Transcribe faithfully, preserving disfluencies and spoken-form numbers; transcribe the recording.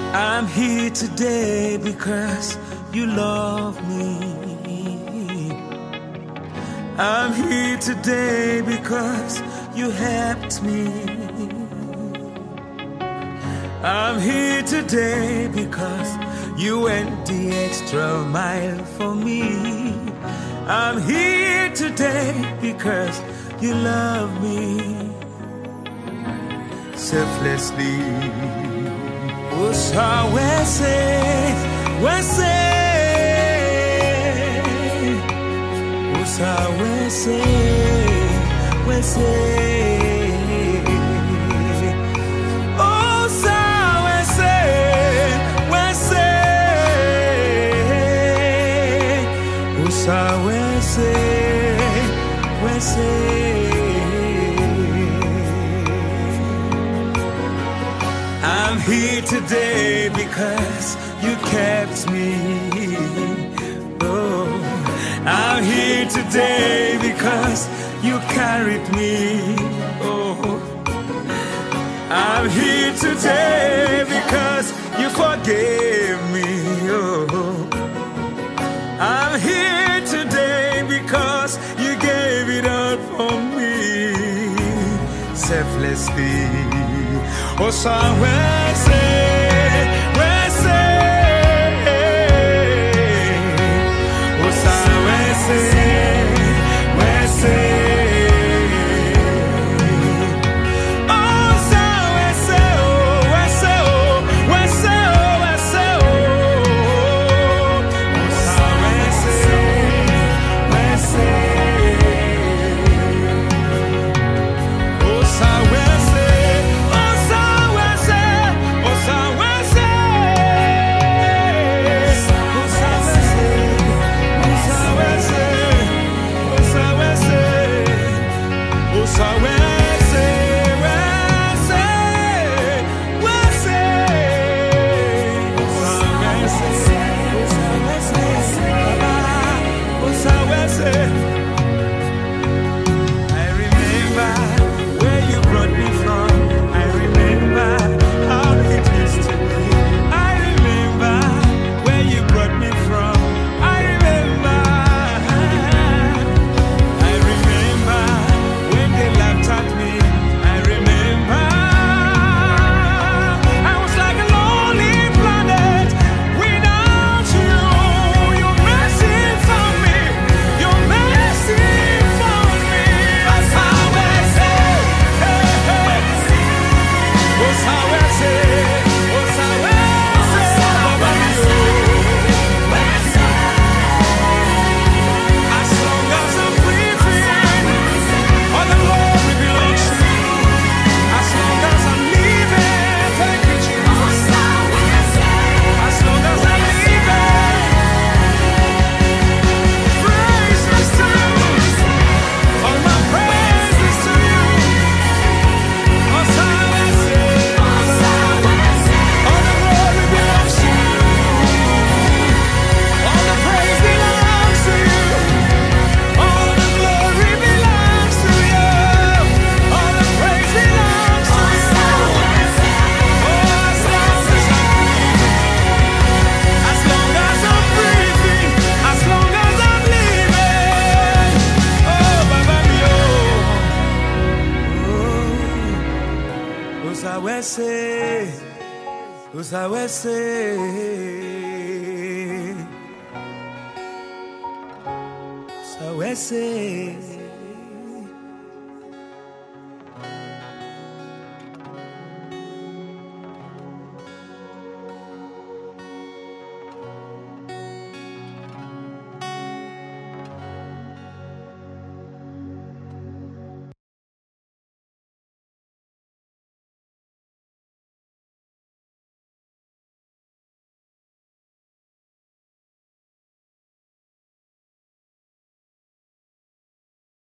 I'm here today because you love me. I'm here today because you helped me. I'm here today because you went the extra mile for me. I'm here today because you love me selflessly. Usa wese, wese, Usa wese, wese, Usa wese, wese, Usa wese, wese. I'm here today because you kept me. Oh, I'm here today because you carried me. Oh, I'm here today because you forgave me. Oh, I'm here today because you gave it all for me selflessly. Oh, so where say, where say, oh, so where say, where say, oh, so where say, oh, where say, oh, where say, oh, where say, oh, oh, so where say, where say, oh, so where say. Usawese, usawese, usawese.